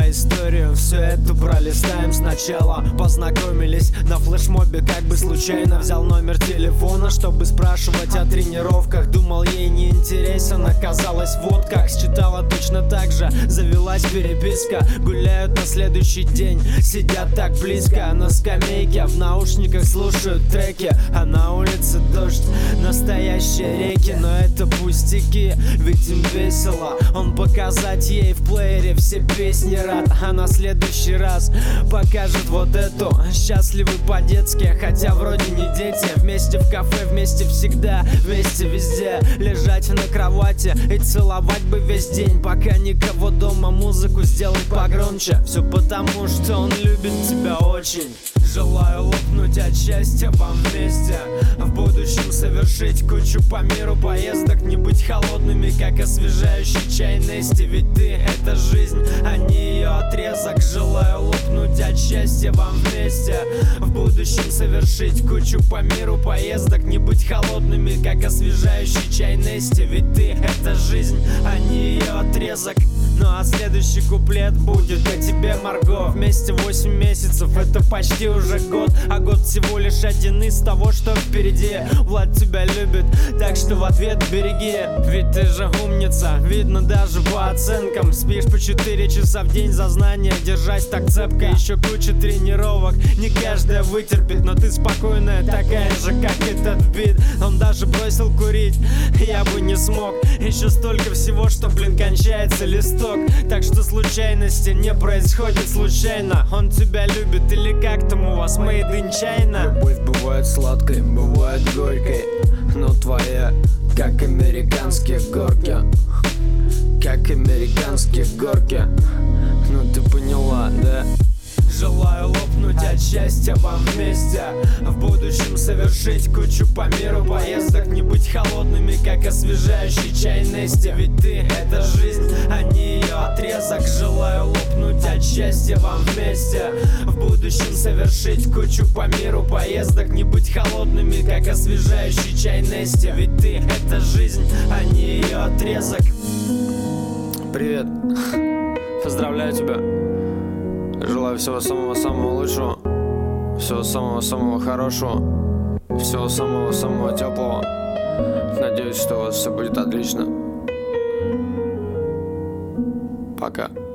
про историю, всю эту пролистаем сначала. Познакомились на флешмобе, как бы случайно. Взял номер телефона, чтобы спрашивать о тренировках. Думал, ей не интересен, оказалось вот как. Считала точно так же, завелась переписка. Гуляют на следующий день, сидят так близко на скамейке, в наушниках слушают треки. А на улице дождь, настоящие реки. Но это пустяки, ведь им весело. Он показать ей в плеере все песни рад. А на следующий раз покажет вот эту. Счастливы по-детски, хотя вроде не дети. Вместе в кафе, вместе всегда, вместе везде. Лежать на кровати и целовать бы весь день, пока никого дома, музыку сделать погромче. Все потому, что он любит тебя очень. Желаю лопнуть от счастья вам вместе. В будущем совершить кучу по миру поездок. Не быть холодными, как освежающий чай Нести. Ведь ты — это жизнь, а не ее отрезок. Желаю лопнуть от счастья вам вместе. В будущем совершить кучу по миру поездок. Не быть холодными, как освежающий чай Нести. Ведь ты — это жизнь, а не ее отрезок. Ну а следующий куплет будет о тебе, Марго. Вместе 8 месяцев, это почти уже год. А год всего лишь один из того, что впереди. Влад тебя любит, так что в ответ береги. Ведь ты же умница, видно даже по оценкам. Спишь по 4 часа в день за знания, держась так цепко. Еще куча тренировок, не каждая вытерпит. Но ты спокойная, такая же, как этот бит. Он даже бросил курить, я бы не смог. Еще столько всего, что, кончается листок. Так что случайности не происходят случайно. Он тебя любит или как там у вас, made in China? Любовь бывает сладкой, бывает горькой, но твоя, как американские горки. Как американские горки. Ну ты поняла, да? Желаю лопнуть от счастья вам вместе. В будущем совершить кучу по миру поездок. Не быть холодными, как освежающий чай Нести. Ведь ты — это жизнь, а не ее отрезок. Желаю лопнуть от счастья вам вместе. В будущем совершить кучу по миру поездок. Не быть холодными, как освежающий чай Нести. Ведь ты — это жизнь, а не ее отрезок. Привет, поздравляю тебя. Желаю всего самого-самого лучшего, всего самого-самого хорошего, всего самого-самого теплого. Надеюсь, что у вас все будет отлично. Пока.